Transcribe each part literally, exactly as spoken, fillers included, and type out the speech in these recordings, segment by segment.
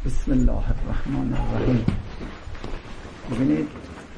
بسم الله الرحمن الرحیم. ببینید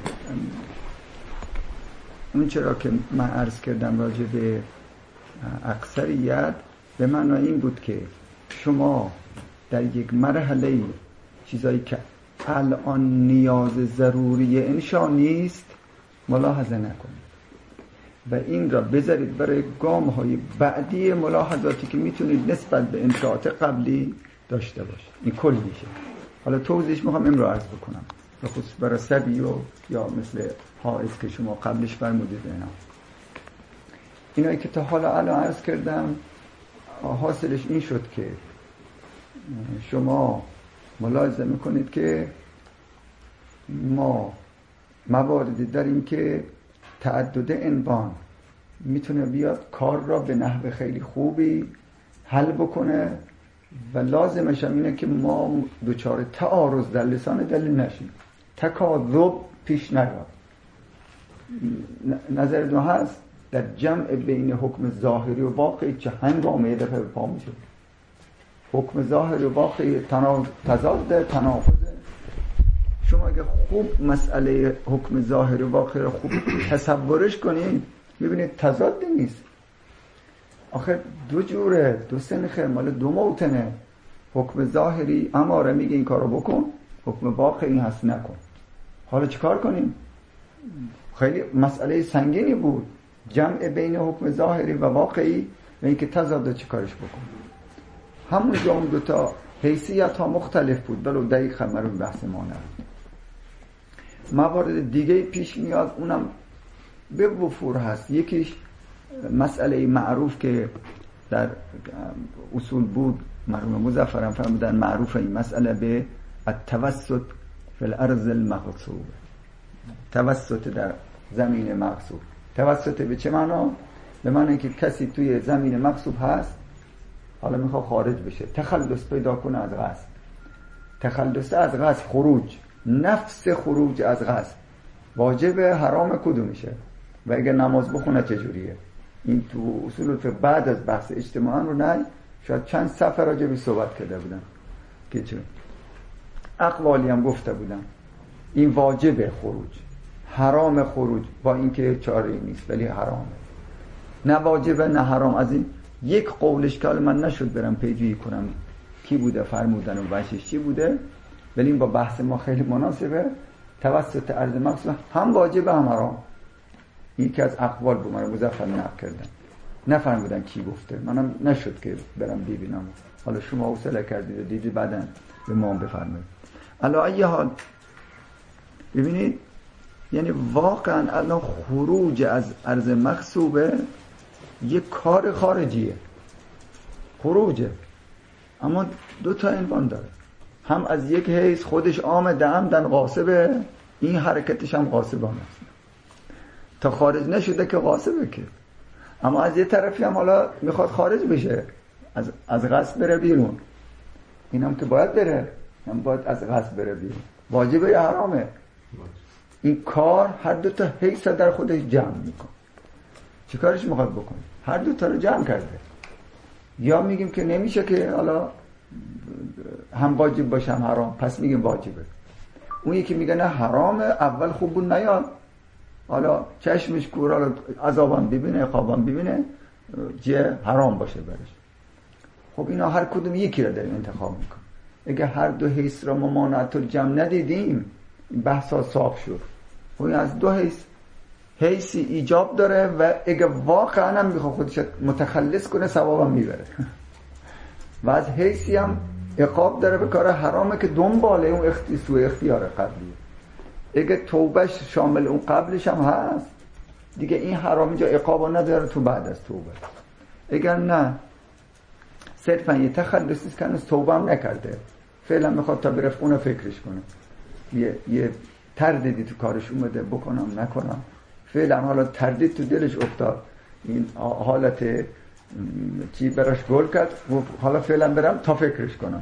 اون چرا که من عرض کردم راجع به اکثریت به معنای این بود که شما در یک مرحله چیزایی که الان نیاز ضروری انشا نیست ملاحظه نکنید و این را بذارید برای گام های بعدی ملاحظاتی که میتونید نسبت به انشاءات قبلی داشته باشید. این کل میشه. حالا توضیحش میخوام این را عرض بکنم به خصوص برای سبی و یا مثل حائز که شما قبلش فرمودید اینا اینایی که تا حالا الان عرض کردم حاصلش این شد که شما ملاحظه میکنید که ما مواردی داریم که تعدد عنوان میتونه بیاد کار را به نحو خیلی خوبی حل بکنه و لازمش هم اینه که ما دوچار تعارض در لسان دلیل نشیم، تکاذب پیش نیاد. نظر دو هست در جمع بین حکم ظاهری و واقعی چه هنگامه یه دفعه به پا میشه. حکم ظاهری و واقعی تضاد تناقضه. شما اگه خوب مسئله حکم ظاهری و واقعی رو خوب تصورش کنید میبینید تضاد نیست. آخه دو جوره، دو سنخه، مال دو موتنه. حکم ظاهری اماره میگه این کارو بکن، حکم واقعی هست نکن. حالا چیکار کنیم؟ خیلی مسئله سنگینی بود جمع بین حکم ظاهری و واقعی و اینکه تضاد چیکارش بکن. همون جا اون دوتا حیثیت ها مختلف بود ولو دقیق خبرون بحث ما نبود. موارد دیگه پیش میاد اونم به وفور هست. یکیش مسئله معروف که در اصول بود، مرحوم مظفرم فرمودن معروف این مسئله به التوسط فی الارض المغصوب، توسط در زمین مغصوب. توسط به چه معنا؟ به معنی که کسی توی زمین مغصوب هست حالا میخواد خارج بشه، تخلص پیدا کنه از غصب. تخلص از غصب خروج، نفس خروج از غصب واجب حرام کدوم میشه و اگر نماز بخونه چجوریه؟ این تو اصول فقه بعد از بحث اجتماعا رو نه شاید چند صفحه راجع به صحبت کرده بودم که چون اقوالی هم گفته بودم این واجب خروج، حرام خروج با اینکه چاره نیست ولی حرامه، نه واجبه نه حرام. از این یک قولش که من نشد برم پیجویی کنم کی بوده فرمودن و وجهش چی بوده، ولی این با بحث ما خیلی مناسبه. توسط ارض مقصود هم واجبه هم حرام. یکی از اقوال بود، من مظفر نقل کردم، نفرمودن کی گفته، منم نشد که برم ببینم. حالا شما حوصله کردید و دیدید بعداً به ما هم بفرمایید. علی ای حال ببینید یعنی واقعا الان خروج از ارض مغصوبه یک کار خارجیه، خروجه، اما دو تا عنوان داره. هم از یک حیث خودش آمده عمدن غاصبه، این حرکتش هم غاصبانه است تا خارج نشده که غاصبه که، اما از یه طرفی هم حالا میخواد خارج بشه، از از غصب بره بیرون. اینم که باید بره، هم باید از غصب بره بیرون. واجبه یا حرامه؟ این کار هر دو تا حیث در خودش جمع میکنه. چه کارش میخواد بکنه؟ هر دو تا رو جمع کرده. یا میگیم که نمیشه که حالا هم واجب باشه هم حرام، پس میگیم واجبه. اون یکی میگه نه حرامه، اول خوب بود نیاد، حالا چشمش کور، حالا عذابم ببینه عقابم ببینه جه حرام باشه برش. خب اینا هر کدوم یکی رو داریم انتخاب میکنیم. اگه هر دو حیث را ممانعت الجمع ندیدیم این بحثا صاف شد. خب این از دو حیث حیثی ایجاب داره و اگه واقعا هم میخواد خودش متخلص کنه ثوابم میبره و از حیثی هم عقاب داره به کار حرامه که دنباله اون اختی سوء اختیار قبلیه. اگه توبهش شامل اون قبلش هم هست دیگه این حرام اینجا عقابا نداره تو بعد از توبه. اگر نه صرفا یه تخلصی که هنوز توبه هم نکرده، فعلا میخواد تا برفت اونو فکرش کنه، یه, یه تردیدی تو کارش اومده بکنم نکنم، فعلا حالا تردید تو دلش افتاد، این حالت چی براش گل کرد، حالا فعلا برم تا فکرش کنم.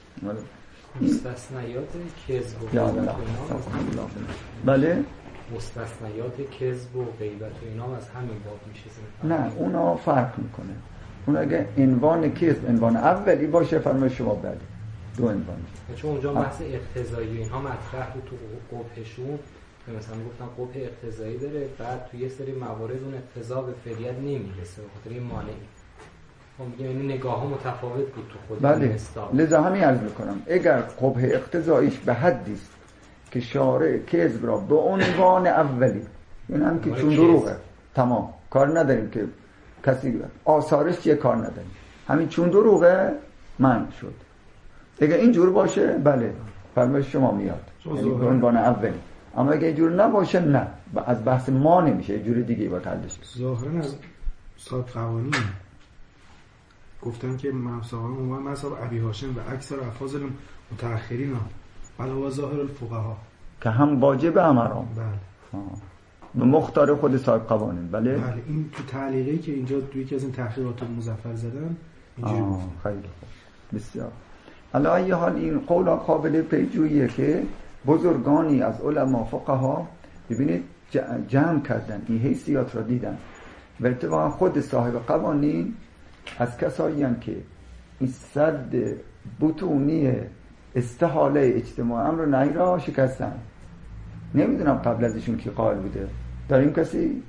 مستثنیات کذب و غیبت و اینا بله مستثنیات کذب و غیبت و اینا از همین باب میشه؟ نه اونا فرق میکنه. اون اگه عنوان کذب عنوان اولی باشه فرمای شما بله، دو عنوان. چون اونجا بحث اقتضایی اینها مطرح بود تو قبحشون، مثلا گفتم قبح اقتضایی داره، بعد تو یه سری موارد اون اقتضا به فعلیت نمیرسه به خاطر این مانعی. خب میگم این نگاه ها متفاوت بود تو خود بله. استاد. لذا همین عرض میکنم اگر قبح اقتضاییش به حدی است که شارع کذب را به عنوان اولی، این هم که چون دروغه تمام کار نداریم که کسی آثارش چیه کار نداریم، همین چون دروغه من شد. اگه اینجور باشه بله فرمایش شما میاد یعنی به عنوان اولی، اما اگه اینجور نباشه نه، از بحث ما نمیشه، یه جور دیگه با حلش. ظاهرا از صاحب قوانین گفتن که مصابه عموما مصاب ابی هاشم و اکثر افاضل متأخرین علاوه ظاهر الفقها که هم واجب هم حرام. بله. به مختار خود صاحب قوانین. بله. بله این تو تعلیقی که اینجا توی یکی از این تحقیقات مظفر زدن اینجوری گفت. خیلی خوب. بسیار. علی ای حال این قول قابل پیجوییه که بزرگانی از علما فقها ببینید جمع کردن این حیثیات را دیدن و اتفاقا خود صاحب قوانین از کسایی هم که این صد بطونی استحاله اجتماع امر و نهی را شکستن. نمیدونم قبل ازشون کی قائل بوده، داریم کسی؟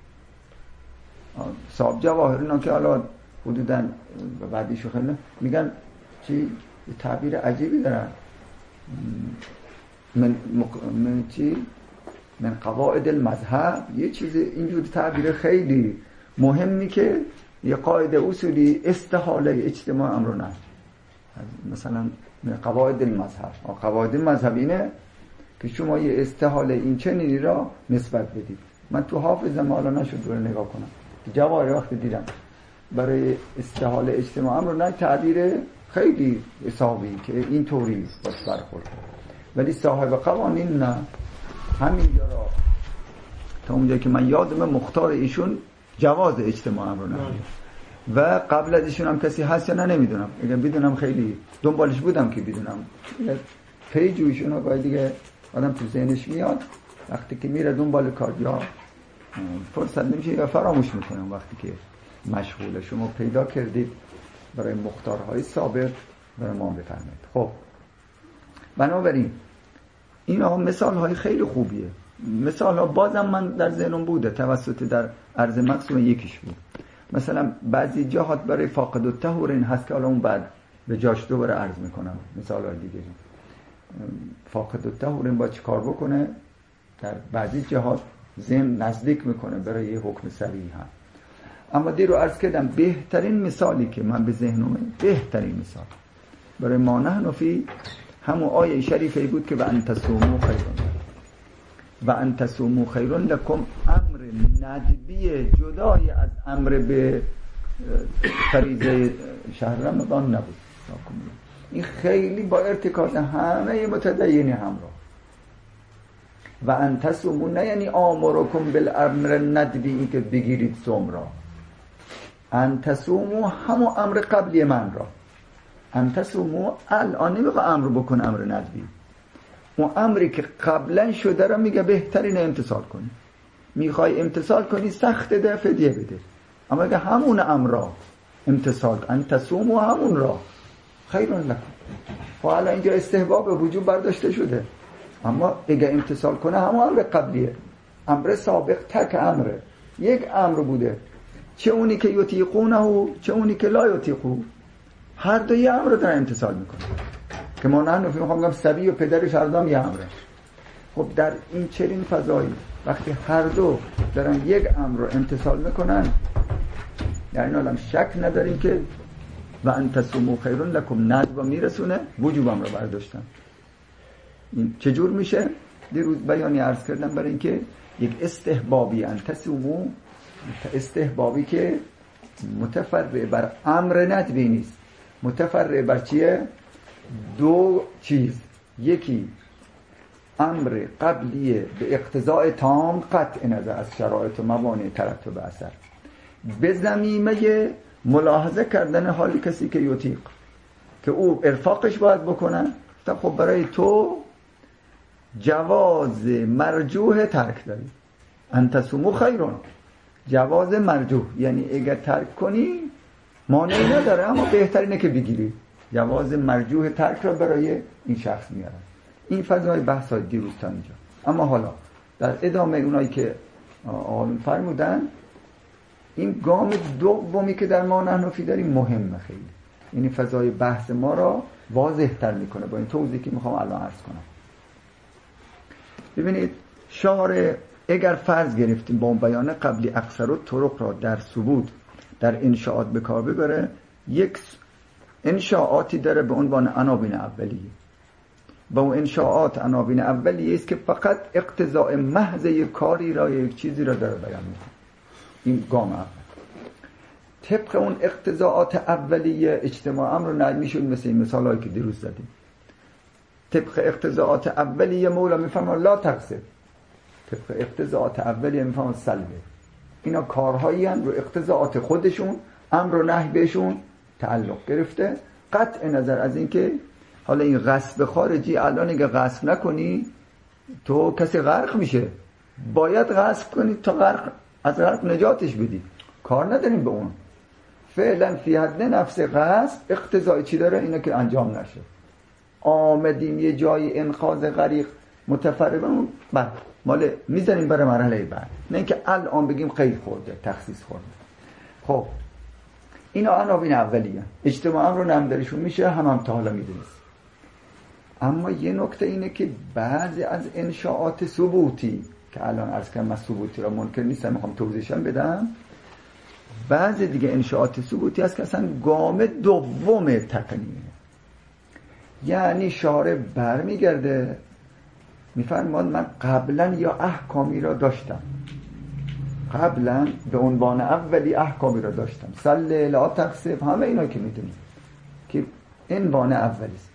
صاحب جواهر اینا که حالا حدوداً بعدیشو خیلی میگن چی تعبیر عجیبی دارن من, مق... من چی من قواعد المذهب، یه چیز اینجور تعبیر خیلی مهمی که یه قاعده اصولی استحاله اجتماع امر و نهی، مثلا من قواعد المذهب، قواعد مذهب اینه که شما یه استحاله این چنینی را نسبت بدید. من تو حافظم حالا نشد رو نگاه کنم جواهر وقت دیدم برای استحاله اجتماع امر و نهی تعبیر خیلی حسابی که این طوری باش برخورد، ولی صاحب قوانین نه، همینجا را تا اونجایی که من یادم مختار ایشون جواز اجتماع امر و نهی و قبل از ایشون هم کسی هست یا نه نمیدونم، اگر بدونم خیلی دنبالش بودم که بدونم پیج ایشون ها گاهی دیگه آدم تو ذهنش میاد وقتی که میره دنبال کار یا فرصت نمیشه یا فراموش میکنم وقتی که مشغوله. شما پیدا کردید برای مختارهای سابق برای ما بفرمایید. خب بنابراین این ها مثال های خیلی خوبیه، مثال ها بازم من در ذهنم بوده توسط در عرض مقصود یکیش بود. مثلا بعضی جاهات برای فاقد الطهورین هست که حالا اون بعد به جاش دوباره عرض میکنم مثال های دیگه. فاقد الطهورین با چی کار بکنه در بعضی جاهات ذهن نزدیک میکنه برای یه حکم صریح هم. اما دیر رو عرض کردم بهترین مثالی که من به ذهنمه، بهترین مثال برای ما نحن فی همون آیه شریفه بود که و ان تصوموا خیرون و ان تصوموا خیرون لکم، امر ندبی جدای از امر به فریضه شهر رمضان نبود. این خیلی با ارتکاز همه متدینی همراه. و ان تصوموا نه یعنی آمرکم بالامر ندبی که بگیرید صوم را، ان تصوموا همون امر قبلی من را، ان تصوموا الان نمیخواه امر بکن امر ندبی، اون امری که قبلا شده را میگه بهترین امتصال کنی، میخوای امتصال کنی سخت ده فدیه بده، اما اگه همون امر را امتصال ان تصوموا همون را خیرون لکن. خب حالا اینجا استحباب وجوب برداشته شده، اما اگه امتصال کنه همون امر قبلیه، امر سابق تک امره، یک امر بوده، چه اونی که یطیقونه چه اونی که لا یطیقو، هر دو یه امر رو دارن امتصال میکنه که ما نه نفیم میخوام بگم سبی و پدرش هر دو هم یه امره. خب در این چنین فضایی وقتی هر دو دارن یک امر رو امتصال میکنن در این عالم شک نداریم که و ان تصوموا خیرون لکم ندب میرسونه وجوبم رو برداشتن. این چجور میشه؟ دیروز بیانی عرض کردم برای اینکه یک استحبابی ان تصوموا، استحبابی که متفرع بر امر ندبی نیست، متفرع بر چیه؟ دو چیز، یکی امر قبلیه به اقتضاء تام قطع نظر از شرایط و موانع ترتب اثر، به ضمیمه ملاحظه کردن حال کسی که یطیق که او ارفاقش باید بکنن. خب برای تو جواز مرجوح ترک داری، ان تصوموا خیرون، جواز مرجوح یعنی اگر ترک کنی مانعی نداره اما بهترینه که بگیری. جواز مرجوح ترک را برای این شخص میارن. این فضای بحث های دیروز تا اینجا. اما حالا در ادامه اونایی که آقایون فرمودن، این گام دومی که در ما نحنفی داریم مهمه خیلی، یعنی فضای بحث ما را واضح تر میکنه با این توضیحی که میخوام الان عرض کنم. ببینید شارع اگر فرض گرفتیم با اون بیان قبلی اکثر طرق را در ثبوت در انشاءات به کار ببره، یک انشاءاتی داره به عنوان عناوین اولیه. با اون انشاءات عناوین اولیه است که فقط اقتضاء محض یک کاری را یک چیزی را داره بیان میکنه. این گام اول. طبق اون اقتضاءات اولیه اجتماع امر و نهی میشد، مثل این مثالایی که دیروز زدیم. طبق اقتضاءات اولیه مولا میفهمه لا تقصد، طبق اقتضاءات اولیه میفهمه سلبه. اینا کارهایی هستند رو اقتضاءات خودشون امر و نهی بهشون تعلق گرفته، قطع نظر از این که حالا این غصب خارجی الان اگه غصب نکنی تو کسی غرق میشه، باید غصب کنی تا غرق از غرق نجاتش بدی، کار نداریم به اون. فعلا فی حد نفس غصب اقتضای چی داره؟ اینه که انجام نشه. آمدیم یه جای انقاذ غریق متفرقه، بعد مال میزنیم برای مرحله بعد، نه اینکه الان بگیم قید خورده تخصیص خورده. خب اینا عناوین اولیه، اجتماع امر رو نمدارشون میشه هم هم تا حالا میدونست. اما یه نکته اینه که بعضی از انشاءات ثبوتی که الان عرض کردم من ثبوتی را منکر نیستم، میخوام توضیحشم بدم، بعضی دیگه انشاءات ثبوتی هست که اصلا گام دوم تقنیه. یعنی شارع برمیگرده میفرماد من قبلا یا احکامی را داشتم، قبلا به عنوان اولی احکامی را داشتم، سل لا تقصب، همه اینا که میدونیم که عنوان اولی است.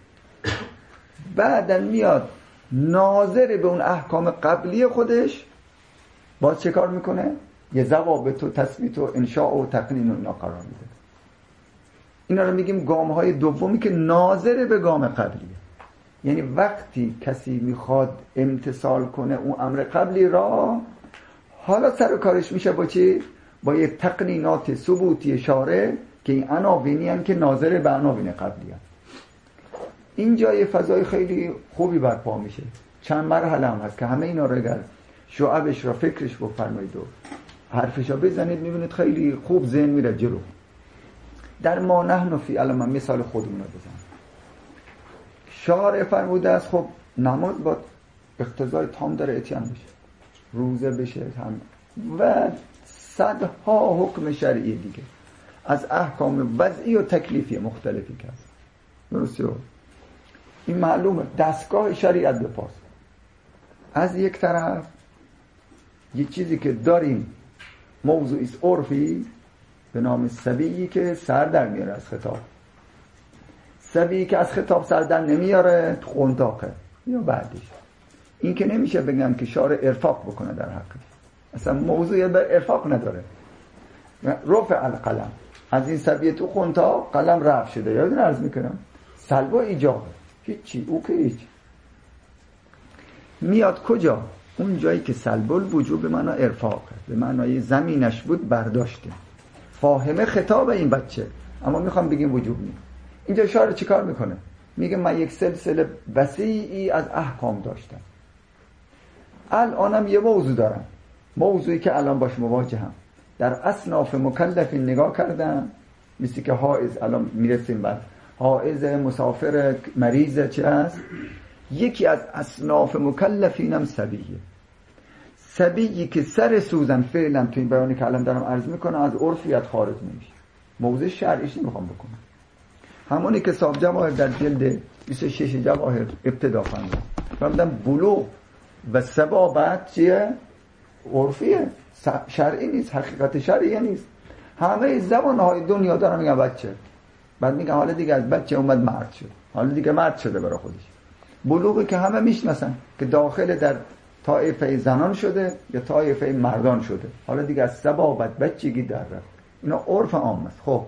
بعدن میاد ناظر به اون احکام قبلی خودش باز چه کار میکنه؟ یه ضوابط و تثبیت و انشاء و تقنین و اینا قرار میده. اینا رو میگیم گام های دومی که ناظر به گام قبلیه. یعنی وقتی کسی میخواد امتثال کنه اون امر قبلی را، حالا سر کارش میشه با چی؟ با یه تقنینات ثبوتی شارع که این عناوینی هستند که ناظر به عناوین قبلی هستند. اینجا یه فضای خیلی خوبی برپا میشه. چند مرحله هم هست که همه اینا رو اگر شعبش را فکرش بفرمایید و حرفش را بزنید میبینید خیلی خوب ذهن میره جلو. در ما نحنفی الان من مثال خودمون رو بزنم. شارع فرموده است خب نماز با اقتضای تام داره اتیان بشه، روزه بشه هم و صدها حکم شرعی دیگه از احکام وضعی و تکلیفی مختلفی کرد. درسته؟ این معلومه دستگاه شریعت به پاس. از یک طرف یه چیزی که داریم موضوعی عرفی به نام سبیی که سر در میاره از خطاب، سبیی که از خطاب سر در نمیاره خنداقه یا بعدش. این که نمیشه بگم که شارع ارفاق بکنه در حقش، اصلا موضوعی بر ارفاق نداره. رفع القلم، از این سبیه تو خنداق قلم رفع شده، یادتون عرض میکنم سلب و ایجاب، هیچی او که هیچ. میاد کجا؟ اون جایی که سلب الوجوب به معنی ارفاقه، به معنای زمینش بود برداشته، فاهمه خطاب این بچه، اما میخوام بگیم وجوب نیست. اینجا شارع چیکار میکنه؟ میگه من یک سلسله وسیعی از احکام داشتم، الانم یه موضوع دارم، موضوعی که الان باش مواجهم، در اصناف مکلفین نگاه کردم، مثل که حائض، الان میرسیم بعد حائض، مسافر، مریض چه هست. یکی از اصناف مکلفینم سبیه، سبیی که سر سوزن فعلا تو این بیانی که الان دارم عرض میکنم از عرفیت خارج نمیشه، موضوع شرعیش نمیخوام بکنم. همونی که صاحب جواهر در جلد بیست و شش جواهر ابتدا فرمود فرمودن بلوغ و ثبابت چیه؟ عرفیه، شرعی نیست، حقیقت شرعی نیست. همه زبانهای دنیا دارن میگن بچه، بعد میگن حالا دیگه از بچه اومد مرد شد، حالا دیگه مرد شده برای خودش. بلوغی که همه میشناسن که داخل در طایفه زنان شده یا طایفه مردان شده، حالا دیگه از ثبابت بچگی در رفت. اینا عرف عام است. خب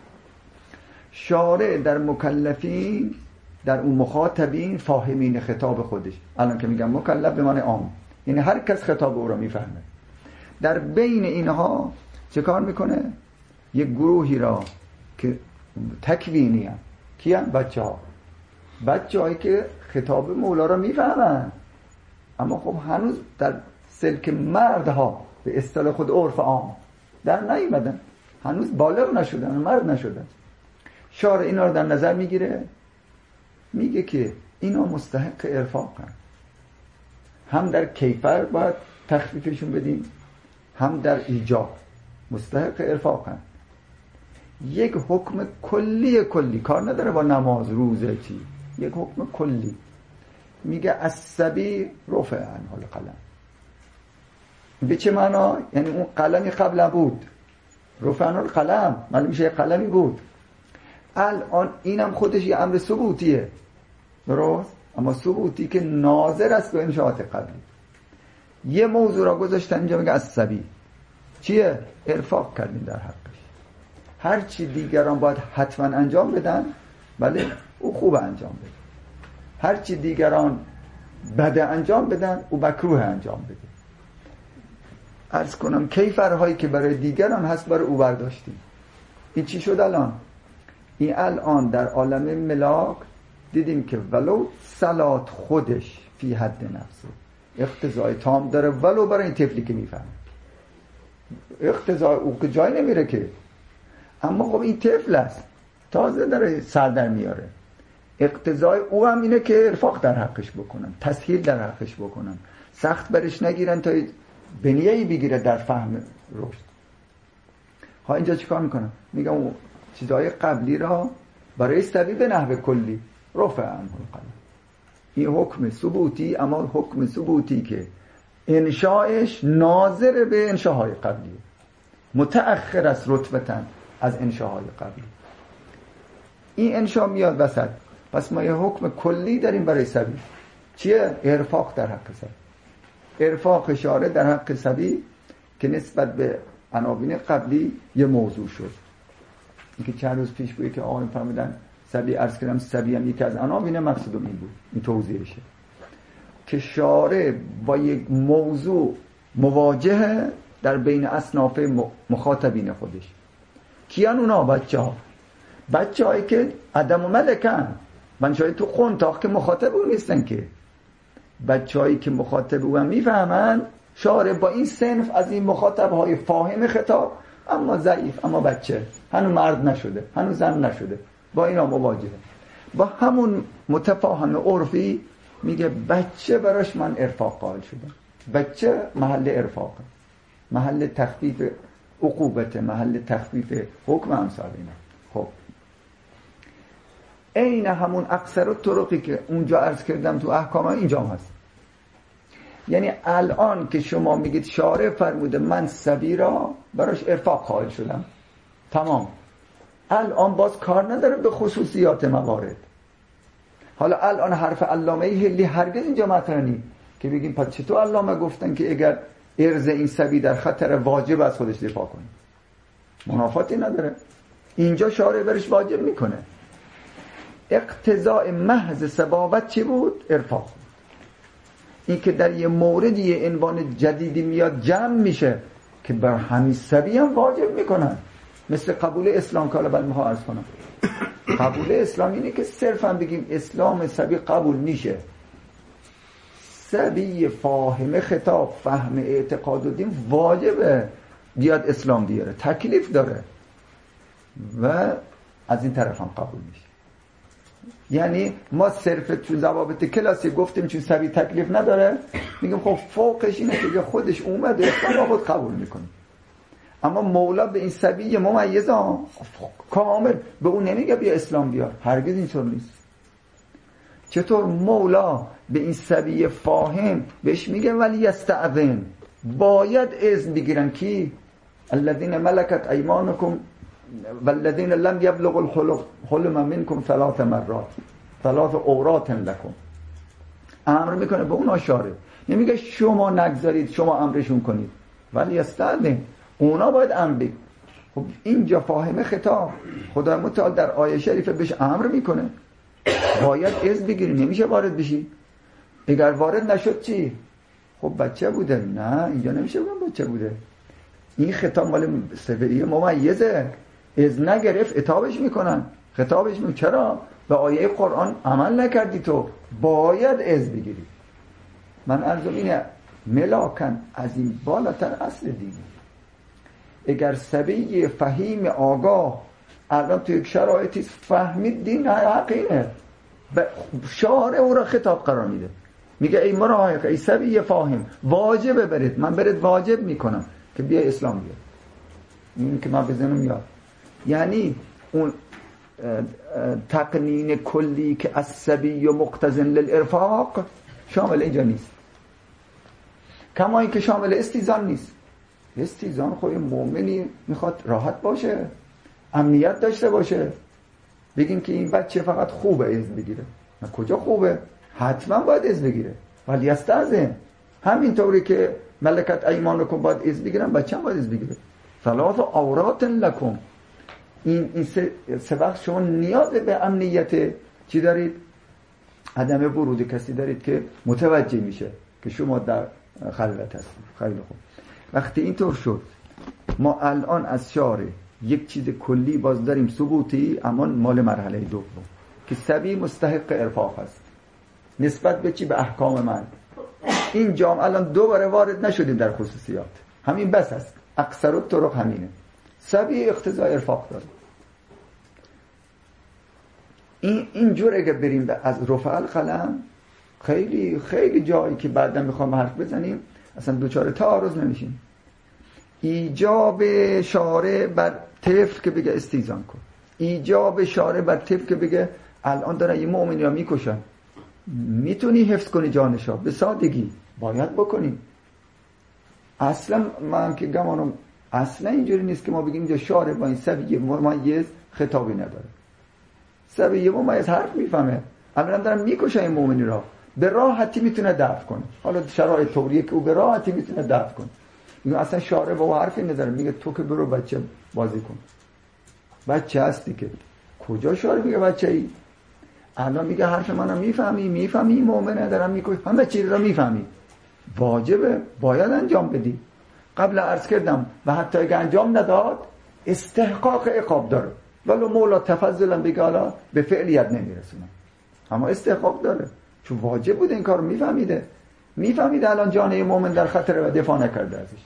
شارع در مکلفین، در اون مخاطبین فاهمین خطاب خودش، الان که میگم مکلف به معنی عام، یعنی هر کس خطاب او را میفهمه. در بین اینها چه کار میکنه؟ یک گروهی را که تکوینی هم کیان؟ بچه ها. بچه هایی که خطاب مولا را میفهمن، اما خب هنوز در سلک مردها به اصطلاح خود عرف عام در نیومدن، هنوز بالغ نشدن، مرد نشدن. شارع اینا رو در نظر میگیره، میگه که اینا مستحق ارفاقن، هم در کیفر باید تخفیفشون بدیم، هم در ایجاب مستحق ارفاقن. یک حکم کلی کلی کار نداره با نماز روزه چی، یک حکم کلی میگه الصبی رفع عنه القلم. به چه معنا؟ یعنی اون قلمی قبلا بود، رفع عنه القلم، معلوم میشه قلمی بود. الان اینم خودش یه امر ثبوتیه، درست؟ اما ثبوتی که ناظر است به انشاءات قبلی. یه موضوع را گذاشتن اینجا میگه الصبی چیه؟ ارفاق کردیم در حقش. هر چی دیگران باید حتما انجام بدن، بله او خوب انجام بده. هر چی دیگران بده انجام بدن، او مکروه انجام بده. عرض کنم کیفرهایی که برای دیگران هست برای او برداشتیم. این چی شد الان؟ این الان در عالم ملاک دیدیم که ولو صلات خودش فی حد نفسه اقتضای تام داره، ولو برای این طفلی که میفهمه اقتضای او که جای نمیره که، اما خب این طفل است تازه داره سر در میاره، اقتضای او هم اینه که ارفاق در حقش بکنن، تسهیل در حقش بکنن، سخت برش نگیرن تا بنیه‌ای بگیره در فهم رشد. ها اینجا چیکار میکنن؟ میگم اون چیزهای قبلی را برای صبی به نحو کلی رفع عنه القلم. این حکم ثبوتی، اما حکم ثبوتی که انشاءش ناظر به انشاءهای قبلی، متأخر است رتبتاً از انشاءهای قبلی. این انشاء میاد وسط، پس ما یه حکم کلی داریم برای صبی. چیه؟ ارفاق در حق صبی. ارفاق اشاره در حق صبی که نسبت به عناوین قبلی یه موضوع شد. این که چند روز پیش بود که آقایون فهمیدن صبی، عرض کردم صبی هم یکی از عناوین مقصودم این بود، این توضیحشه که شارع با یک موضوع مواجهه در بین اصناف مخاطبین خودش. کیان اونا؟ بچه ها، بچه هایی که عدم و ملکن، بچه های تو خونتاق که مخاطب اون نیستن که، بچه هایی که مخاطب اون میفهمن. شارع با این صنف از این مخاطب های فاهم خطاب، اما ضعیف، اما بچه، هنوز مرد نشده، هنوز زن نشده، با اینا مواجهه. با همون متفاهم عرفی میگه بچه براش من ارفاق قائل شدم. بچه محل ارفاق، محل تخفیف عقوبت، محل تخفیف حکم امثال اینا. خب این همون اکثر الطرقی که اونجا عرض کردم تو احکام اینجا هم هست. یعنی الان که شما میگید شارع فرموده من صبی را براش ارفاق قائل شدم، تمام، الان باز کار نداره به خصوصیات موارد. حالا الان حرف علامه هلی هرگز اینجا مطرح نیست که بگیم پس چطور علامه گفتن که اگر ارز این صبی در خطر واجب از خودش دفاع کنه؟ منافاتی نداره. اینجا شارع برش واجب میکنه. اقتضاء محض سبابت چی بود؟ ارفاق. این که در یه موردی یه عنوان جدیدی میاد جمع میشه که بر همین صبی هم واجب میکنن، مثل قبول اسلام که حالا بعد میخوام عرض کنم. قبول اسلام اینه که صرفا بگیم اسلام صبی قبول میشه. صبی فاهم خطاب، فهم اعتقاد و دین واجبه بیاد اسلام بیاره، تکلیف داره و از این طرف هم قبول میشه. یعنی ما صرف تو ضوابط کلاسی گفتیم چون صبی تکلیف نداره، میگم خب فوقش اینه که خودش اومده اسلام خود قبول میکنه. اما مولا به این صبی ممیز ها کامل به اون نمیگه بیا اسلام بیار، هرگز اینطور نیست. چطور مولا به این صبی فاهم بهش میگه ولی استأذن، باید اذن بگیرن کی؟ الذين ملكت ايمانكم والذين لم يبلغوا الحلم منكم ثلاث مرات ثلاث عورات لكم. امر میکنه به اون شارع، نمیگه شما نگذارید، شما امرشون کنید، ولی استأذن، اونا باید امر بگیرن. خب اینجا فاهم خطاب خدای متعال در آیه شریفه بهش امر میکنه باید اذن بگیری، نمیشه وارد بشی. اگر وارد نشد چی؟ خب بچه بوده. نه اینجا نمیشه بگم بچه بوده، این خطاب مال صفحه ممیزه، اذن نگرفت اتابش میکنن. خطابش میگه چرا به آیه قرآن عمل نکردی، تو باید از بگیری. من عرضم اینه ملاکن از این بالاتر اصل دینی. اگر صبی فهیم آگاه الان تو یک شرایطی فهمید دین حقیقه، شعار او را خطاب قرار میده، میگه ای مراهق، ای صبی فاهم، واجبه برید، من برید واجب میکنم که بیا اسلام بیا. این که من بزنم یاد، یعنی اون تقنین کلی که از صبی و مقتضن للارفاق شامل اینجا نیست، کما این که شامل استیزان نیست. استیزان خود مومنی میخواد راحت باشه، امنیت داشته باشه. بگیم که این بچه فقط خوبه از بگیره، نه کجا خوبه، حتما باید از بگیره، ولی استاذن همینطوری که ملکت ایمانکم باید از بگیرن، بچه هم باید از بگیره. ثلاث عورات لکم، این این سه, سه وقت شما نیاز به امنیت چی دارید؟ عدم ورود کسی دارید که متوجه میشه که شما در خلوت هستید. خیلی خوب، وقتی اینطور شد ما الان از شارع یک چیز کلی باز داریم ثبوتی، اما مال مرحله دوم که صبی مستحق ارفاق است نسبت به چی؟ به احکام من. این جام الان دوباره وارد نشدیم در خصوصیات، همین بس است، اکثر الطرق همینه. صبی اقتضای ارفاق داره. این اینجور اگه بریم از رفع القلم، خیلی خیلی جایی که بعدا میخوام حرف بزنیم اصلا دوچاره تعارض نمیشیم. ایجاب شارع بر طفل که بگه استیزان کن، ایجاب شارع بر طفل که بگه الان دارن یه مؤمنی را میکشن، میتونی حفظ کنی جانشا، به سادگی باید بکنی. اصلا من که گمانم اصلا اینجوری نیست که ما بگیم اینجا شارع با این صبی ممیز خطابی نداره. صبی ممیز حرف میفهمه، اولا دارن میکشن این مؤمنی را، به راحتی میتونه دفع کنه. حالا شرایط طوریه که او به راحتی میتونه دفع کنه. میگه اصلا شارع با حرفی نداره، میگه تو که برو بچه بازی کن. بچه هستی که کجا شارع میگه بچه ای؟ الان میگه حرف منو میفهمی، میفهمی مؤمنه دارم میکشه، همه چیز رو میفهمی، واجبه باید انجام بدی. قبل عرض کردم و حتی اگه انجام نداد استحقاق عقاب داره، ولو مولا تفضلا بگه حالا به فعلیت نمیرسونه، اما استحقاق داره چون واجب بوده این کارو میفهمیده. میفهمیده الان جان مؤمن در خطر و دفاع نکرده ازش،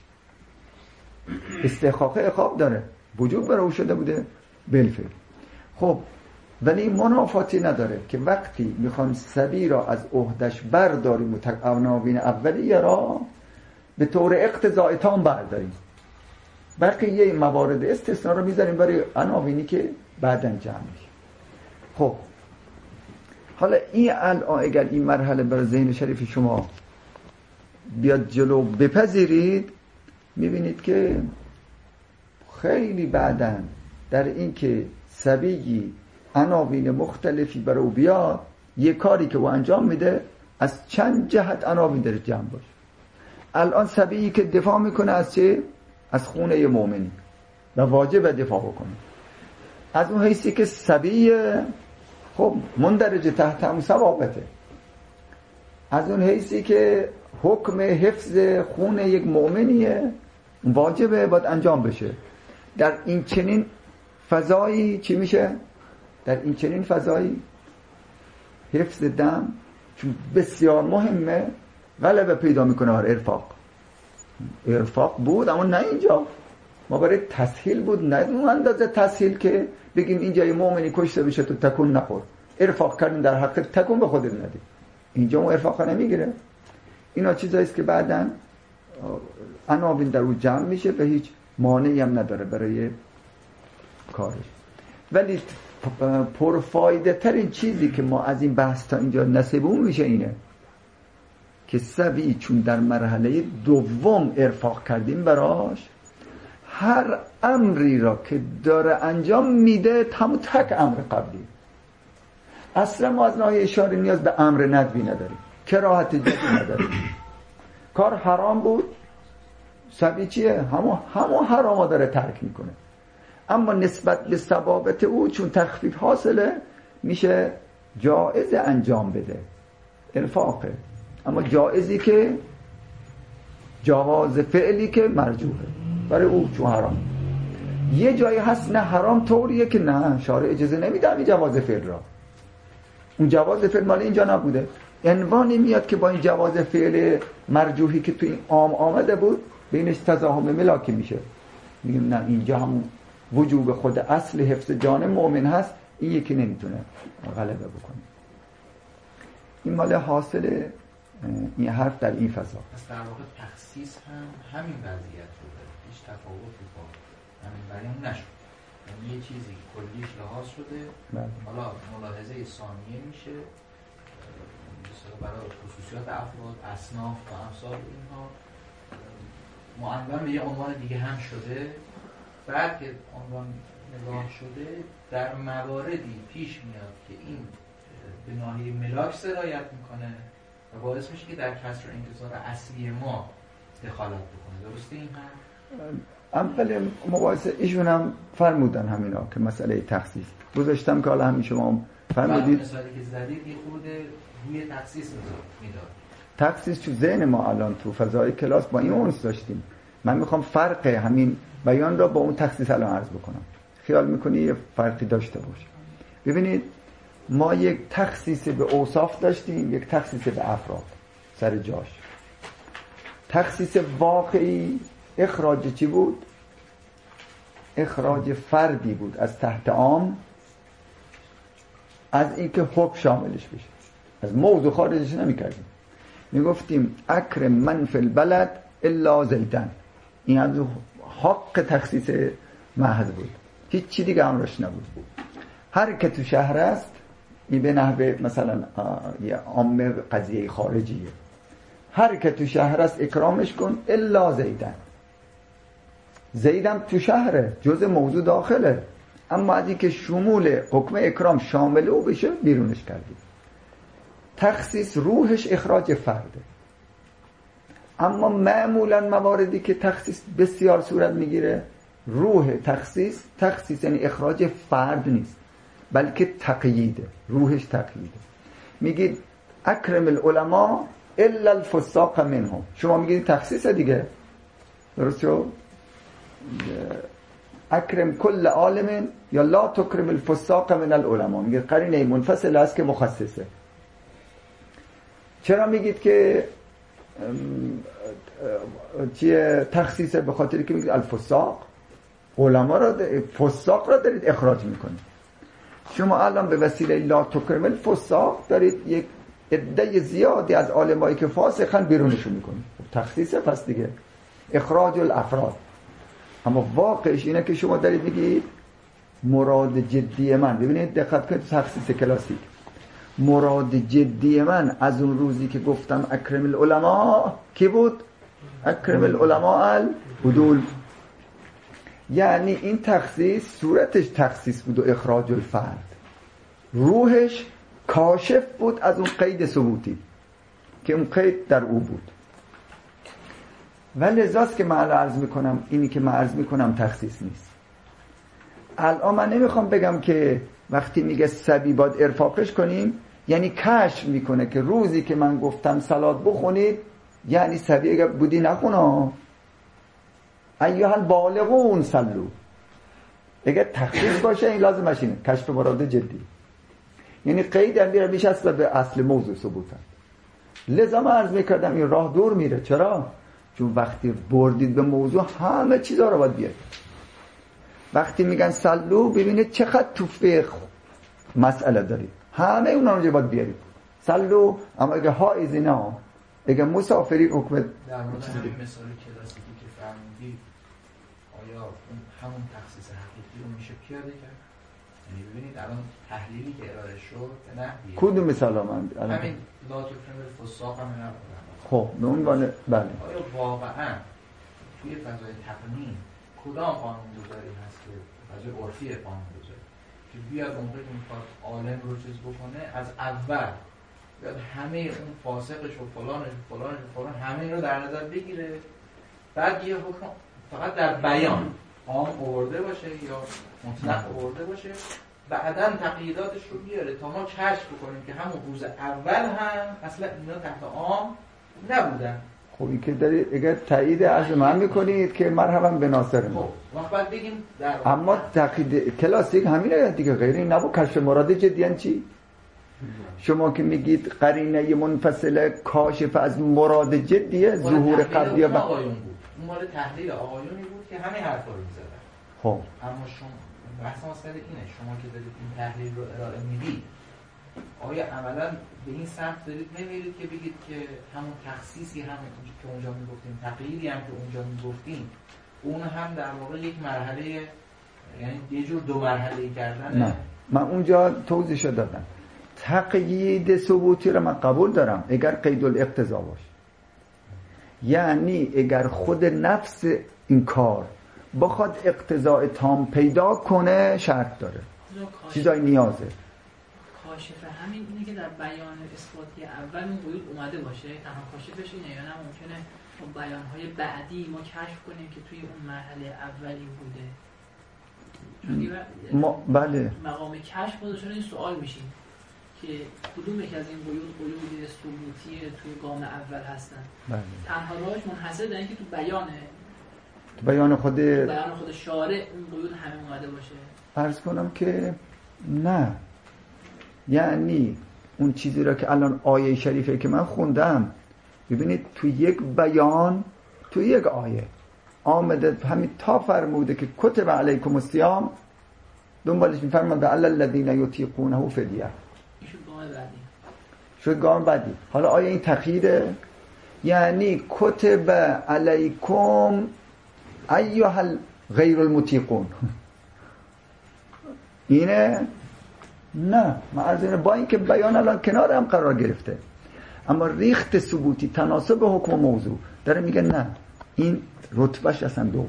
استحقاق عقاب داره، وجوب بر او شده بوده بالفعل. خب ولی منافاتی نداره که وقتی میخوان صبی را از عهدش برداریم و عناوین اولیه را به طور اقتضاء تام برداریم، بقیه موارد استثناء رو میذاریم برای عناوینی که بعداً جمع میشه. خب حالا این الان اگر این مرحله برای ذهن شریف شما بیاد جلو بپذیرید، میبینید که خیلی بعداً در این که صبیی عناوین مختلفی برای او بیاد، یه کاری که او انجام میده از چند جهت عناوین در جمع باشه. الان صبیی که دفاع میکنه از چه؟ از خونه مؤمنی و واجب دفاع بکنه. از اون حیثی که صبی خب مندرج تحت هم ثوابته، از اون حیثی که حکم حفظ خون یک مؤمنیه واجبه، باید انجام بشه. در این چنین فضایی چی میشه؟ در این چنین فضایی حفظ دم چون بسیار مهمه غلبه پیدا میکنه بر ارفاق. ارفاق بود اما نه اینجا، ما برای تسهیل بود، نه اون اندازه تسهیل که بگیم اینجا یه مؤمنی کشته بشه تو تکون نخور. ارفاق کردن در حق تکون به خودت ندی، اینجا اون ارفاق نمیگیره. اینا چیزاییست که بعداً عناوین در اون جمع میشه و هیچ مانعی هم نداره برای کارش. ولی پرفایده ترین چیزی که ما از این بحث تا اینجا نصیبمون میشه اینه که صبی چون در مرحله دوم ارفاق کردیم براش، هر امری را که داره انجام میده همون تک امر قبلی. اصلا ما از ناحیه اشاره نیاز به امر ندبی نداریم، کراهت جدی نداریم. کار حرام بود، صبی چیه؟ همون همون حرام داره ترک میکنه، اما نسبت به ثوابت او چون تخفیف حاصله میشه جائز انجام بده، ارفاقه. اما جائزی که جواز فعلی که مرجوحه برای او چون حرام. یه جایی هست نه حرام طوریه که نه شارع اجازه نمیده این جواز فعل را. اون جواز فعل مال اینجا نبوده. عنوانی میاد که با این جواز فعل مرجوحی که تو این عام آمده بود بینش تزاحم ملاکی میشه. میگیم نه اینجا هم وجوب خود اصل حفظ جان مؤمن هست، این یکی نمیتونه غلبه بکنه. این مال حاصل این حرف در این فضا. پس در واقع تخصیص هم همین وضعیت رو داره، هیچ تفاوتی با همین بیان نشد. یعنی یه چیزی کلیش لحاظ شده، بله. حالا ملاحظه ثانیه میشه برای خصوصیات افراد، اصناف و امثال اینها معنون به یه عنوان دیگه هم شده. بعد که عنوان نگاه شده در مواردی پیش میاد که این به ناحیه ملاک سرایت میکنه و باعث میشه که در کسر انتظار اصلی ما دخالت بکنه. درسته این هم؟ اول مباحثه ایشون هم فرمودن همینا که مسئله تخصیص گذاشتم که حالا همین شما فرمودید. مثالی که زدید یه خورده روی تخصیص میداد. تخصیص تو ذهن ما الان تو فضای کلاس با این اونس داشتیم. من میخوام فرق همین بیان را با اون تخصیص الان عرض بکنم. خیال میکنی یه فرقی داشته باشه. ببینید ما یک تخصیص به اوصاف داشتیم، یک تخصیص به افراد سر جاش. تخصیص واقعی اخراج چی بود؟ اخراج فردی بود از تحت عام، از اینکه حکم شاملش بشه. از موضوع خارجش نمی‌کردیم. میگفتیم اکرم من فی البلد الا زیدن. این از حق تخصیص محض بود، هیچ چی دیگه امرش نبود. هر که تو شهر است این به نحوه مثلا یه عامه قضیه خارجیه، هر که تو شهر است اکرامش کن الا زیدن. زیدم تو شهره، جز موضوع داخله، اما از این که شمول حکم اکرام شامل او بشه بیرونش کردیم. تخصیص روحش اخراج فرده. اما معمولا مواردی که تخصیص بسیار صورت میگیره، روح تخصیص تخصیص یعنی اخراج فرد نیست بلکه تقییده، روحش تقییده. میگید اکرم العلماء الا الفساق منهم، شما میگید تخصیص دیگه، درست شو؟ اکرم کل عالم یا لا تکرم الفساق من العلماء، میگید قرینه منفصل است که مخصصه. چرا میگید که چیه تخصیص؟ به خاطر که میگید الفساق، علما را فساق را دارید اخراج میکنید. شما الان به وسیله لا تکرم الفساق دارید یک عده زیادی از علمایی که فاسقن بیرونشون میکنید. تخصیص پس دیگه اخراج الافراد. اما واقعش اینه که شما دارید میگید مراد جدی من، ببینید دقت کنید تخصیص کلاسیک، مراد جدی من از اون روزی که گفتم اکرم العلماء کی بود؟ اکرم العلماء العدول. یعنی این تخصیص صورتش تخصیص بود و اخراج الفرد، روحش کاشف بود از اون قید ثبوتی که اون قید در او بود. ولی لذاست که من عرض میکنم اینی که من عرض میکنم تخصیص نیست. الان من نمیخوام بگم که وقتی میگه سبی باید ارفاقش کنیم یعنی کشف میکنه که روزی که من گفتم صلات بخونید یعنی سبی اگر بودی نخونا ایها البالغون صلو. اگر تخصیص باشه این لازم اینه کشف مراد جدی، یعنی قید هم میره میشه اصلا به اصل موضوع ثبوت هست. لذا من عرض میکردم این راه دور میره. چرا؟ چون وقتی بردید به موضوع همه چیزا رو باید بیارید. وقتی میگن صلو ببینید چقدر تو فقه مسئله دارید، همه اونا رو باید بیارید. صلو اما اگه حائزی نه، اگه مسافری حکم در مورد همین مثال کلاسیکی که فرمودید آیا همون تخصیص حقیقی رو میشه پیاده کرد؟ یعنی ببینید الان تحلیلی که ارائه شد به نحوی کدوم مثال ها من همین لا تکرم الفساق هم نبودن. خب به عنوان بله آیا واقعا توی فضای تقنین کدام قانون‌گذاری هست که فضای عرفی قانون‌گذاری که بیاد موقعی که میخواد عالم رو چیز بکنه از اول بیاد همه اون فاسقش و فلانش و فلانش و فلان همه رو در نظر بگیره، بعد یه حکم فقط در بیان عام آورده باشه یا مطلق آورده باشه، بعداً تقییداتش رو بیاره تا ما کشف بکنیم که همون روز اول هم اصلا اینا تحت عام نبودن. خوبی که دارید اگر تایید از من میکنید که مرحبا به ناصر ما. خب وقت بگیم در اما تقیید کلاسیک همینه دیگه، غیر این نبود. کشف مراد جدیان چی؟ شما که میگید قرینه منفصله کاشف از مراد جدیه، ظهور قبلی و آقایون بود. اون مال تحلیل آقایونی بود که همه حرفا رو می‌زدن. خب اما شما بحث مسئله اینه، شما که دارید این تحلیل رو ارائه میدید، آیا عملاً به این سمت دارید نمیرید که بگید که همون تخصیصی هم که اونجا میگفتیم، تقییدی هم که اونجا میگفتیم، اون هم در واقع یک مرحله، یعنی یه جور دو مرحله‌ای کردن؟ نه، من اونجا توضیحش دادم. تقیید ثبوتی رو من قبول دارم اگر قید الاقتضا باشه، یعنی اگر خود نفس این کار بخواد اقتضاء تام پیدا کنه شرط داره، چیزای نیازه. کاشف همین اینه که در بیان اثباتی اول اون قیود اومده باشه، تنها کاشفش اینه، یا نه ممکنه با بیانهای بعدی ما کشف کنیم که توی اون مرحله اولی بوده؟ ما بله مقام کشف خودشون این سوال میشیم که کدوم یک از این قیود قیود ثبوتی توی گام اول هستن. بله. تنها راهش منحصر در اینکه تو بیانه، تو بیان خود تو بیان خود شارع اون قیود همه اومده باشه. عرض کنم که نه، یعنی اون چیزی را که الان آیه شریفه که من خوندم، ببینید تو یک بیان، تو یک آیه آمده همین تا فرموده که کتب علیکم الصیام، دنبالش میفرماد علی الذین یطیقونه فدیه، شد گام بعدی. حالا آیا این تقییده؟ یعنی کتب علیکم ایها غیر المطیقون اینه؟ نه، من عرض اینه با اینکه بیان الان کنار هم قرار گرفته، اما ریخت ثبوتی تناسب حکم موضوع داره میگه نه، این رتبهش اصلا دوم.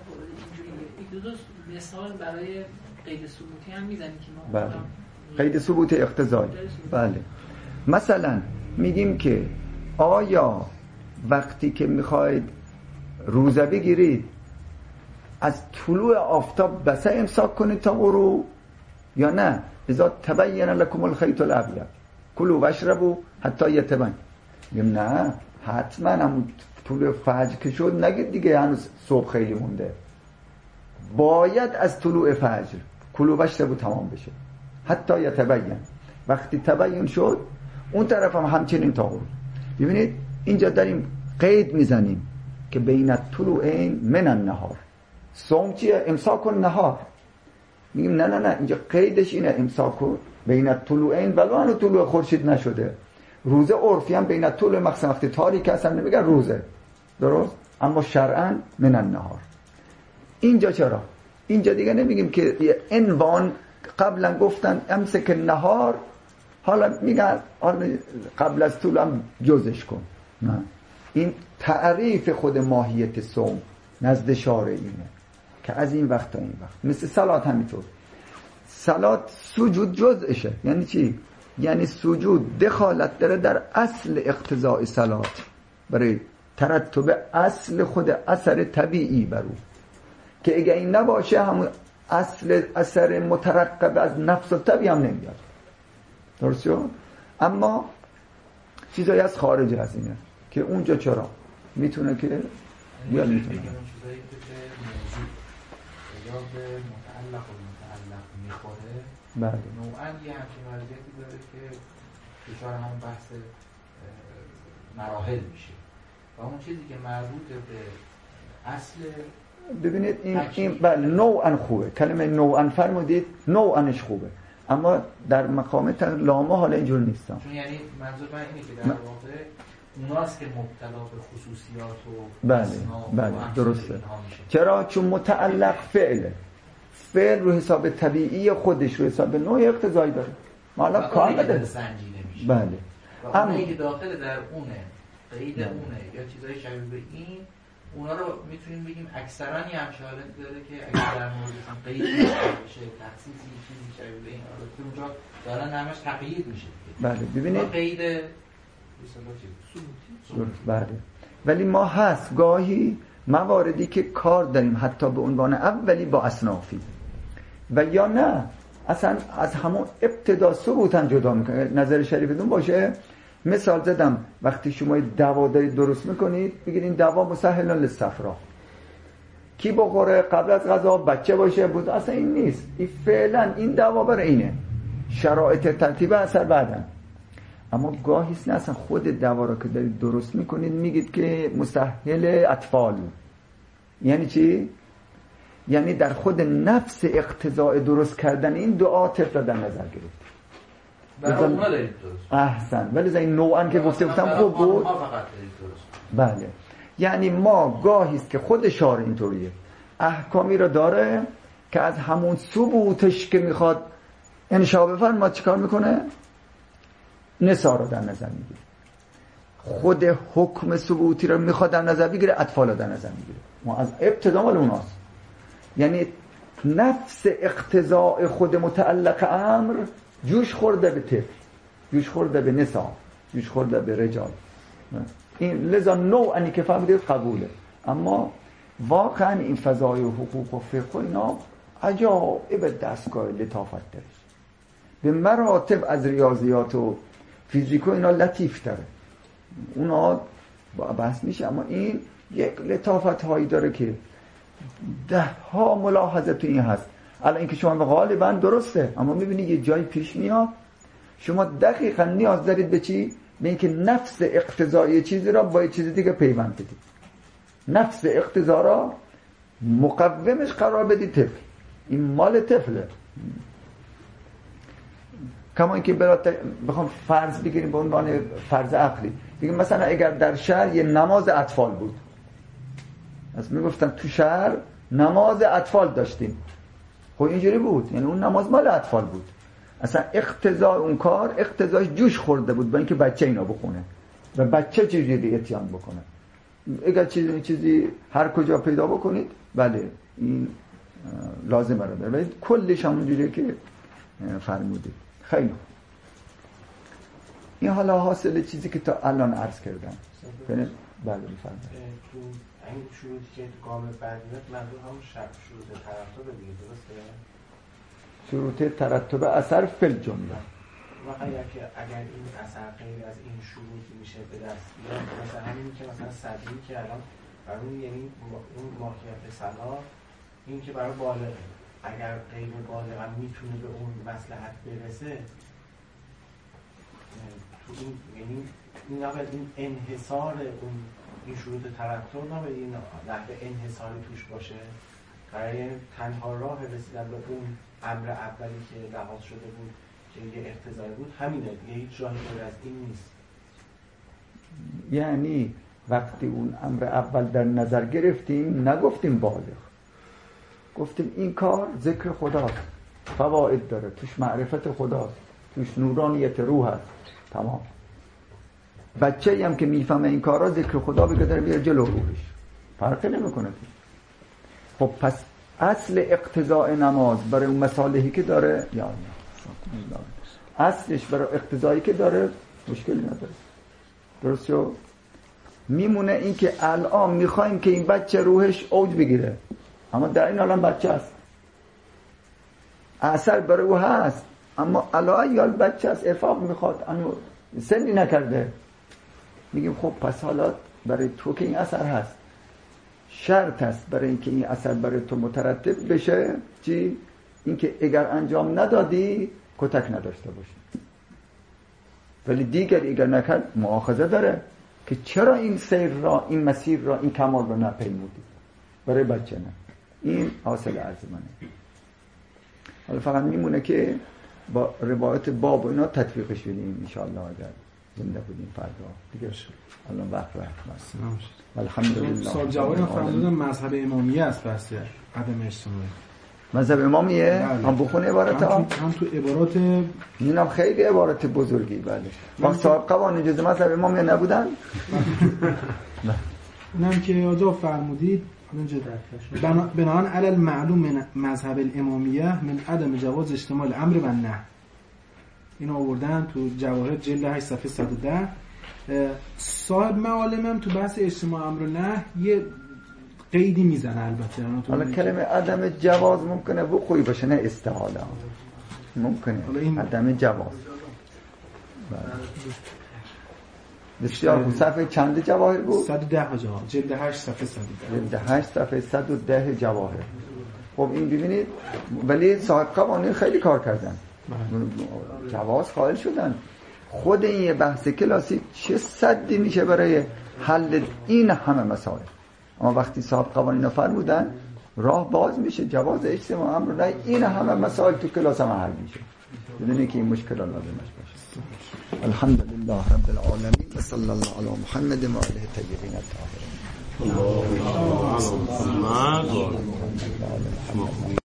دو دو مثال برای قید ثبوتی هم میزنی که ما بله. قید ثبوت اقتضایی. بله. مثلا میگیم که آیا وقتی که میخواید روزه بگیرید از طلوع آفتاب بسه امساک کنید تا غروب، یا نه اذا تبین لكم الخيط الابيض کلوا واشربوا حتی یتبین؟ میگم نه، حتما هم طلوع فجر که شد نگید دیگه هنوز صبح خیلی مونده، باید از طلوع فجر کلوا واشربوا تمام بشه حتی یتبین. وقتی تبین شد اون طرف هم همچنین تا غروب. ببینید اینجا داریم قید میزنیم که بین الطلوعین من النهار. صوم چیه؟ امساک النهار. میگیم نه نه نه، اینجا قیدش اینه امساک بین الطلوعین، ولو ان طلوع خورشید نشده. روزه عرفی هم بین الطلوع مخصوصا وقتی تاریک هستن نمیگن روزه، درست؟ اما شرعاً من النهار. اینجا چرا؟ اینجا دیگه نمیگیم که عنوان قبلا گفتن امسک النهار، حالا میگن قبل از طول هم جزش کن. نه، این تعریف خود ماهیت صوم نزد شارع اینه که از این وقت تا این وقت. مثل صلات همینطور، صلات سجود جزشه. یعنی چی؟ یعنی سجود دخالت داره در اصل اقتضاء صلات، برای ترتب اصل خود اثر طبیعی بر او، که اگه این نباشه همون اصل اثر مترقب از نفس و طبیعی هم نمیاد. درست شد؟ اما چیزایی از خارج از اینه که اونجا چرا میتونه که یا میتونه چیزایی که به موضوع یا به متعلق و متعلق میخوره، بله نوعاً یه همچین وضعیتی داره که دچار همون بحث مراحل میشه و اون چیزی که مربوط به اصل. ببینید این این بله نوعاً خوبه، کلمه نوعاً فرمودید، نوعاًش خوبه، اما در مقام لامه حالا اینجور نیستم. چون یعنی منظور من اینه که در واقع اوناست که مبتلا به خصوصیات و بله بله درسته. چرا؟ چون متعلق فعله، فعل رو حساب طبیعی خودش رو حساب نوع اقتضایی داره، ما حالا کار نداره سنجیده میشه. بله. اما اینکه داخل در اونه، قید اونه یا چیزای شبیه به این، اونا رو میتونیم بگیم اکثرا یه همچه حالتی داره که اگر در موردشون قید بشه، تخصیصی چیزی شبیه به این حالت که اونجا دارن همش تقیید میشه. بله ببینید قید درست. بله ولی ما هست گاهی مواردی که کار داریم حتی به عنوان اولی با اصنافی و یا نه اصلا از همون ابتدا ثبوتن جدا میکنه. نظر شریفتون باشه مثال زدم وقتی شما دوا دارید درست میکنید بگید این دوا مسهل للصفرا، کی بخوره قبل از غذا بچه باشه بود، اصلا این نیست، این فعلا این دوا برای اینه، شرایط ترتیب اثر بعدن. اما گاهی نه اصلا خود دوا رو که دارید درست میکنید میگید که مسهل اطفال. یعنی چی؟ یعنی در خود نفس اقتضاء درست کردن این دعا طفل در نظر گرفت. برای اونها دارید درست. احسن. ولی این نوعاً که گفته گفتم خوب بود. ما فقط دارید درست. بله. یعنی ما گاهی است که خود شارع اینطوریه، احکامی رو داره که از همون ثبوتش که میخواد انشاء بفرما چیکار میکنه؟ نساء رو در نظر میگیره. خود حکم ثبوتی رو میخواد در نظر بگیره، اطفال رو در نظر میگیره. ما از ابتدا مال اوناست. یعنی نفس اقتضاء خود متعلق امر جوش خورده به طفل، جوش خورده به نساء، جوش خورده به رجال. این لذا نوعی که فهمیدید قبوله. اما واقعا این فضای حقوق و فقه اینا عجایب دستگاه لطافت داره، به مراتب از ریاضیات و فیزیک و اینا لطیف داره، اونا بحث میشه. اما این یک لطافت هایی داره که ده ها ملاحظه تو این هست. الان اینکه شما غالبا درسته، اما میبینید یه جای پیش میاد شما دقیقا نیاز دارید به چی؟ به اینکه نفس اقتضای چیزی را با یه چیز دیگه پیوند بدید، نفس اقتضا را مقومش قرار بدید طفل. این مال طفله. کما اینکه بخوام فرض بگیریم به عنوان فرض عقلی، بگیم مثلا اگر در شهر یه نماز اطفال بود، از میگفتن تو شهر نماز اطفال داشتیم، خب اینجوری بود، یعنی اون نماز مال اطفال بود، اصلا اقتضای اون کار اقتضایش جوش خورده بود با اینکه بچه اینا بخونه و بچه چجوری اتیان بکنه. اگر چیزی چیزی هر کجا پیدا بکنید بله این لازمه رو داره، ولی کلش همونجوریه که فرمودید. خیلی خوب. این حالا حاصل چیزی که تا الان عرض کردم. بله بفرمایید. تو این شروطی که تو قانون بدیهیات منظور همون شروط ترتب دیگه، درسته؟ شروط ترتب اثر فل جمله. واقعا که اگر این اثر غیر از این شروط میشه به دست بیاد، مثلا همین که مثلا صدری که الان برای یعنی اون ماهیت صلاح این که برای بالغ اگر غیر بالغ هم میتونه به اون مصلحت برسه، تو این یعنی این نباید این انحصار اون این شروط ترتب نباید این نحو انحصاری توش باشه، برای تنها راه رسیدن به اون امر اولی که لحاظ شده بود که یه اقتضایی بود همینه دیگه، هیچ راهی غیر از این نیست. یعنی وقتی اون امر اول در نظر گرفتیم نگفتیم بالغ، گفتیم این کار ذکر خداست، فواید داره، توش معرفت خداست، توش نورانیت روح هست، تمام. بچه‌ای هم که میفهمه این کارا ذکر خدا بگه داره بیاره جلو روحش، فرقی نمیکنه. خب پس اصل اقتضاء نماز برای اون مصالحی که داره یا الله، اصلش برای اقتضایی که داره مشکلی نداره، درست شو؟ میمونه این که الان میخوایم که این بچه روحش اوج بگیره، اما در این الان بچه است، اثر برای او هست، اما الان یا بچه است، افاق میخواد، انو سنی نکرده. میگیم خب پس حالا برای تو که این اثر هست، شرط است برای اینکه این اثر برای تو مترتب بشه چی؟ اینکه اگر انجام ندادی کتک نداشته باشی، ولی دیگر اگر نکرد مؤاخذه داره که چرا این سیر را، این مسیر را، این کمال را نپیمودی. برای بچه نه. این حاصل عرض منه. حالا فقط میمونه که با روایت باب و اینا تطبیقش بدیم انشاءالله اگر زنده بودیم فردا دیگه. الان وقت رفت. الحمدلله. سوال جوابی فرمودن مذهب امامیه است بس عدم اجتماعی. مذهب امامیه؟ هم بخونه عبارت ها؟ هم تو, هم تو عبارات اینم خیلی عبارت بزرگی. بله. وقت صاحب قوانین جز مذهب امامیه نبودن؟ اونم که آجا فرمودید بناهن علی المعلوم من مذهب الامامیه من عدم جواز اجتماع امر و نهی. اینو آوردن تو جواهر جلد هشت صفحه صد و ده. صاحب معالمم تو بحث اجتماع امر و نهی یه قیدی میزنه. البته حالا کلمه عدم جواز ممکنه وقوعی باشه، نه استحاله. ممکنه عدم جواز. بسیار خوب. صفحه چند جواهر بود؟ صد و ده جواهر، جلد هشت صفحه صد و ده. جلد هشت صفحه صد و ده جواهر. خب این ببینید، ولی صاحب قوانین خیلی کار کردن، جواز قائل شدن. خود این یه بحث کلاسیک چه صدی میشه برای حل این همه مسائل، اما وقتی صاحب قوانین فرمودن راه باز میشه، جواز اجتماع امر نه، این همه مسائل تو کلاس هم حل میشه بدون که این مشکلات لازم باشه. الحمدلله رب العالمین و صلی الله علی محمد و آله الطیبین الطاهرین. اللهم صل على محمد.